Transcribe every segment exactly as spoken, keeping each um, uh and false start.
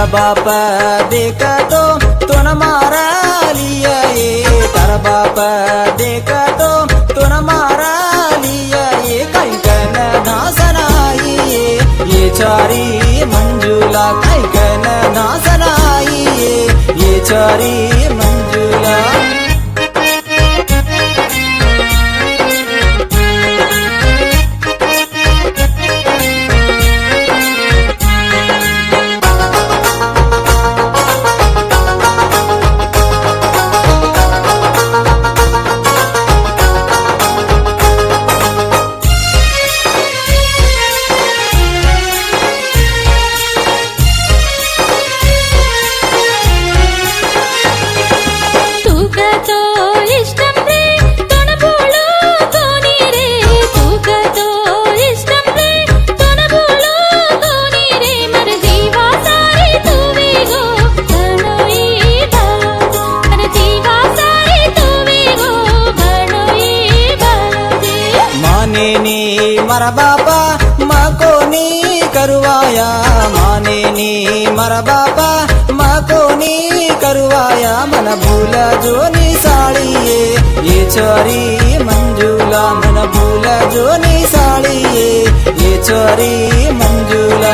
बाप देखा तो तो न मारा लिया ये तारा बाप देखा तो तो न मारा लिया ये कई कन नासनाई ये ये चारी मंजुला कई कन नासनाई ये ये चारी मंजुला मरा बापा मको नी करवाया माने नी मरा बापा मको नी करवाया मन भूल जो नी साड़ी ये ये चोरी मंजुला मन भूल जो नी साड़ी ये ये चोरी मंजुला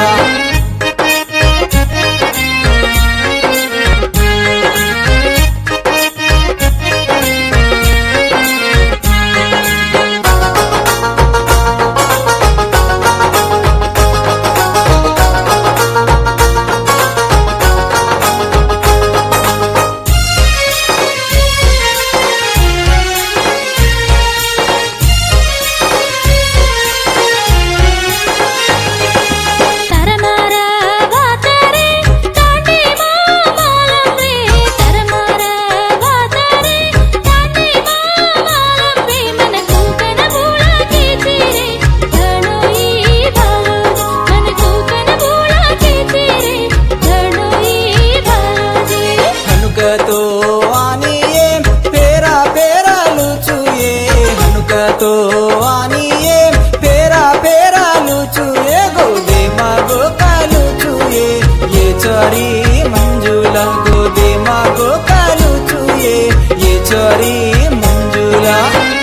तो आनिए फेरा फेरा लुचू ये हनुक तो आनिए फेरा फेरा लुचू ये गोदे माँ गो का लुचू ये ये चोरी मंजुला गोदे माँ गो का लुचू ये ये चोरी मंजुला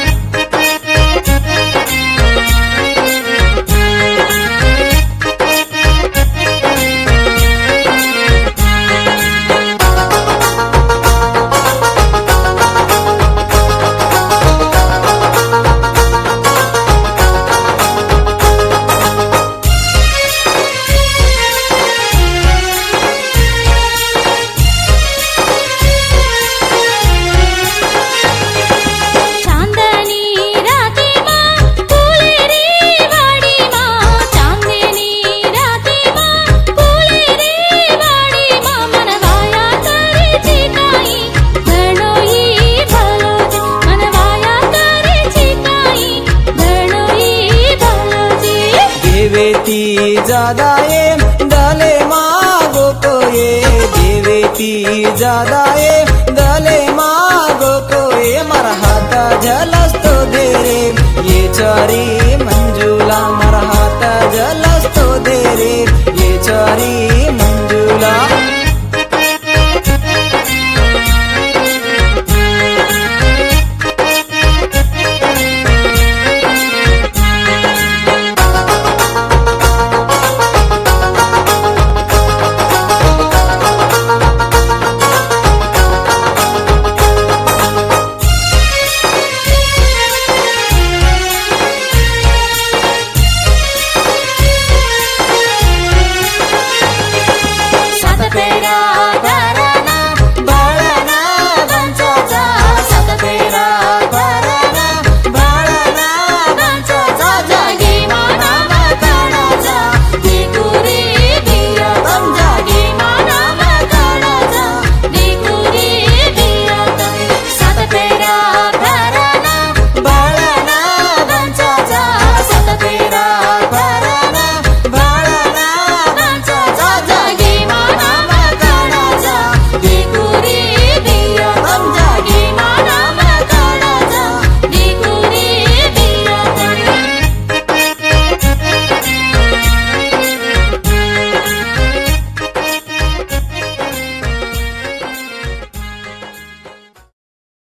देवेती ज्यादा ये दले मागो को ये देवेती ज्यादा ये दले मागो को ये मरहाता जलस तो दे रे ये चारी मंजुला मरहाता जलस तो दे रे ये चारी